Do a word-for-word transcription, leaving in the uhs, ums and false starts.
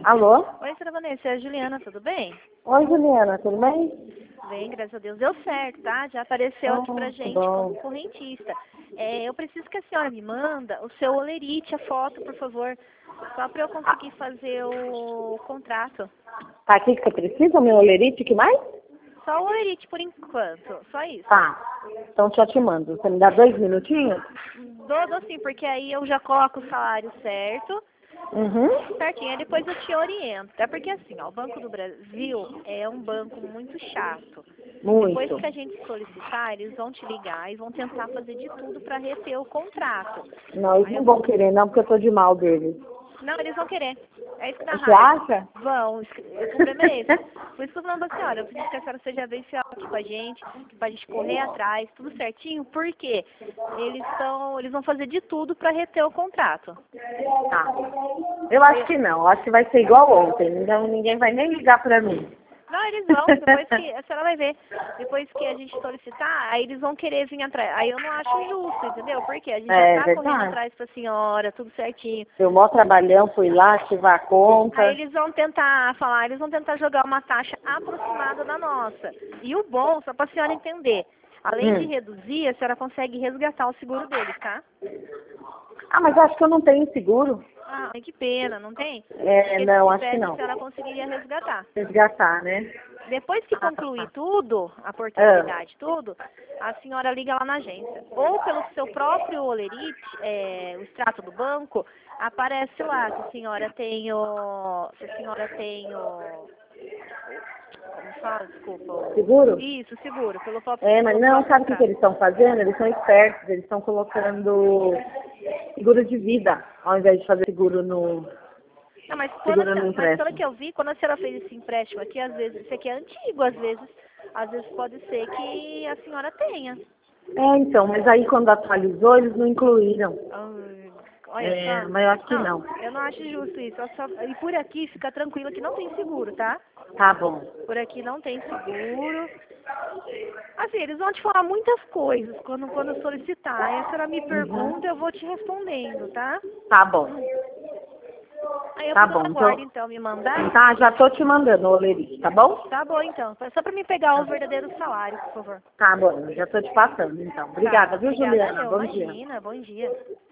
Alô? Oi, senhora Vanessa, é a Juliana, tudo bem? Oi, Juliana, tudo bem? Bem, graças a Deus. Deu certo, tá? Já apareceu aqui pra Ah, tá gente bom. como correntista. É, eu preciso que a senhora me manda o seu olerite, a foto, por favor, só pra eu conseguir fazer o contrato. Tá aqui que você precisa, meu olerite, que mais? Só o olerite, por enquanto, só isso. Tá. Então já te mando. Você me dá dois minutinhos? Dou, dou sim, porque aí eu já coloco o salário certo, Uhum. certinho, aí depois eu te oriento. É porque assim, ó, o Banco do Brasil é um banco muito chato. Depois Muito. que a gente solicitar, eles vão te ligar e vão tentar fazer de tudo para reter o contrato. Não, eles Aí não eu- vão querer não, porque eu tô de mal deles. Não, eles vão querer. É isso que dá Você raiva. acha? Vão, isso que- o problema é esse. Por isso que eu tô falando pra senhora, eu preciso que a senhora seja bem fiel aqui com a gente, pra gente correr atrás, tudo certinho, porque eles estão, eles vão fazer de tudo para reter o contrato. Tá. Eu acho que não. Eu acho que vai ser igual ontem. Então ninguém vai nem ligar pra mim. Não, eles vão, depois que, a senhora vai ver, depois que a gente solicitar, aí eles vão querer vir atrás. Aí eu não acho justo, entendeu? Porque a gente já É tá correndo verdade. atrás pra senhora, tudo certinho. Eu mó trabalhão, fui lá ativar a conta. Aí eles vão tentar falar, eles vão tentar jogar uma taxa aproximada da nossa. E o bom, só pra senhora entender, além de Hum. reduzir, a senhora consegue resgatar o seguro deles, tá? Ah, mas eu acho que eu não tenho seguro. Ah, que pena, não tem? É, Porque não, se acho que tivesse, a não. senhora conseguiria resgatar. Resgatar, né? Depois que Ah, concluir tá. tudo, a Ah, portabilidade, tudo, a senhora liga lá na agência. Ou pelo seu próprio olerite, é, o extrato do banco, aparece lá se a senhora tem o... Se a senhora tem o... Como fala? Desculpa. O, seguro? isso, seguro. Pelo próprio, É, mas pelo não, próprio sabe o que, que extrato. eles estão fazendo? Eles são espertos, eles estão colocando seguro de vida, ao invés de fazer seguro no Não, mas, quando a seguro no senhora, mas pelo empréstimo. que eu vi, quando a senhora fez esse empréstimo aqui, às vezes, esse aqui é antigo, às vezes, às vezes pode ser que a senhora tenha. É, então, mas aí quando atualizou, eles não incluíram. Ai, olha É, só. mas eu acho que Não, não. eu não acho justo isso. Eu só- e por aqui, fica tranquila que não tem seguro, tá? Tá bom. Por aqui não tem seguro. Assim, eles vão te falar muitas coisas quando, quando solicitar. Aí a senhora me Uhum. pergunta, eu vou te respondendo, tá? Tá bom. Aí eu Tá fico na bom. guarda, Então, então, me mandar. tá, já tô te mandando o olerite, tá bom? Tá bom, então. Só pra me pegar o verdadeiro salário, por favor. Tá bom, já tô te passando, então. Tá, Obrigada, viu, obrigada Juliana? eu. Bom dia. Imagina, bom dia.